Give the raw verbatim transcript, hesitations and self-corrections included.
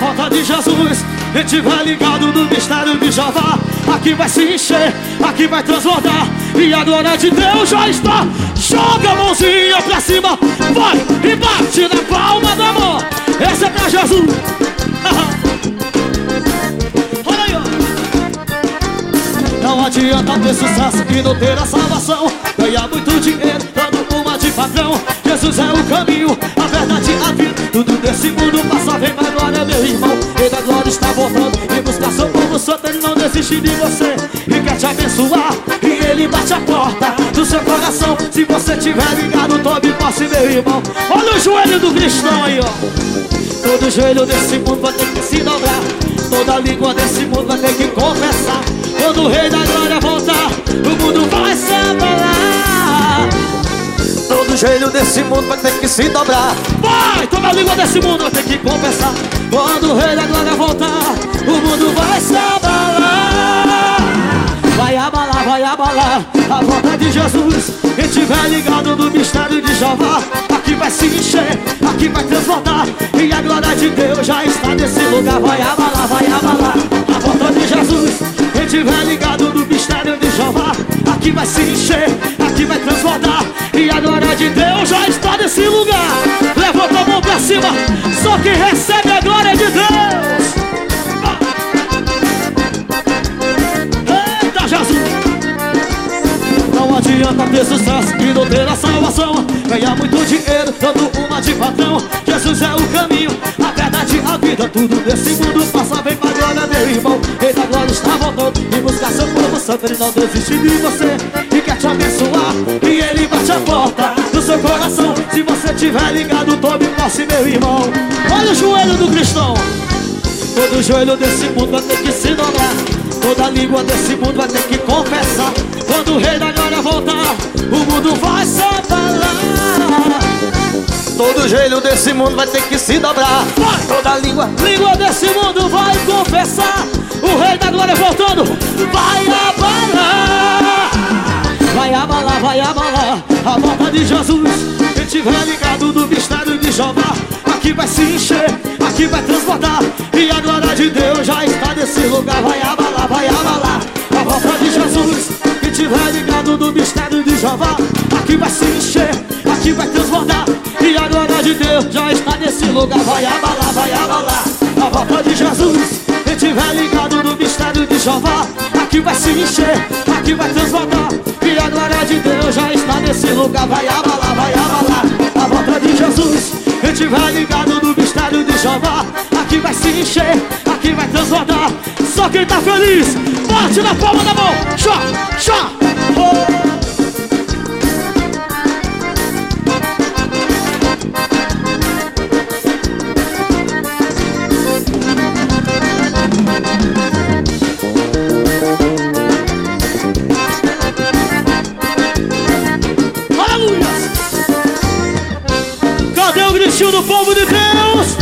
volta de Jesus. A gente vai ligado no mistério de Jeová. Aqui vai se encher, aqui vai transbordar, e a glória de Deus já está. Joga a mãozinha pra cima, vai e bate na palma da mão. Essa é pra Jesus. Olha aí, ó. Não adianta ter sucesso e não ter a salvação. Ganhar muito dinheiro dando uma de patrão. Jesus é o caminho, a verdade, a vida. Tudo desse mundo passa, vem pra glória, meu irmão. Ele a glória está voltando e buscar seu povo santo. Ele não desiste de você e quer te abençoar. E ele bate a porta do seu coração. Se você tiver ligado, tome posse, meu irmão. Olha o joelho do cristão aí, ó. Todo joelho desse mundo vai ter que se dobrar. Toda língua desse mundo vai ter que confessar. Quando o rei da glória voltar, o mundo vai se abalar. Todo joelho desse mundo vai ter que se dobrar. Vai! Toda língua desse mundo vai ter que confessar. Quando o rei da glória voltar, o mundo vai se abalar. Vai abalar, vai abalar a volta de Jesus. Quem tiver ligado no mistério de Jeová, aqui vai se encher, aqui vai transbordar, e a glória de Deus já está nesse lugar. Vai abalar, vai abalar a volta de Jesus. Quem tiver ligado no mistério de Jeová, aqui vai se encher, aqui vai transbordar, e a glória de Deus já está nesse lugar. Levanta a mão pra cima, só quem recebe a glória de Deus. Eita Jesus! Não adianta ter sucesso e não ter a salvação. Ganhar muito dinheiro dando uma de patrão. Jesus é o caminho, a verdade, a vida. Tudo desse mundo passa, vem pra glória, meu irmão. Ele da glória está voltando e buscar seu povo santo. Ele não desiste de você e quer te abençoar. E ele bate a porta do seu coração. Se você tiver ligado, tome posse, meu irmão. Olha o joelho do cristão. Todo joelho desse mundo vai ter que se dobrar. Toda língua desse mundo vai ter que confessar. Quando o rei da glória voltar, o mundo vai se abalar. Todo joelho desse mundo vai ter que se dobrar. Vai! Toda língua, língua desse mundo vai confessar. O rei da glória voltando, vai abalar. Vai abalar, vai abalar a volta de Jesus. Quem tiver ligado no mistério de Jeová, aqui vai se encher, aqui vai transbordar, e a glória de Deus já está nesse lugar. Vai abalar, vai abalar a volta de Jesus. Quem tiver ligado no mistério de Jeová, aqui vai se encher, aqui vai transbordar, e a glória de Deus já está nesse lugar. Vai abalar, vai abalar a volta de Jesus. Quem tiver ligado no mistério de Jeová, aqui vai se encher, aqui vai transbordar, e a glória de Deus já está nesse lugar. Vai abalar, vai abalar a volta de Jesus. Quem tiver ligado no mistério de Jeová, aqui vai se encher, aqui vai transbordar. Só quem tá feliz, bate na palma da mão. Chá, chá, oh. Aleluia! Cadê o gritinho do povo de Deus?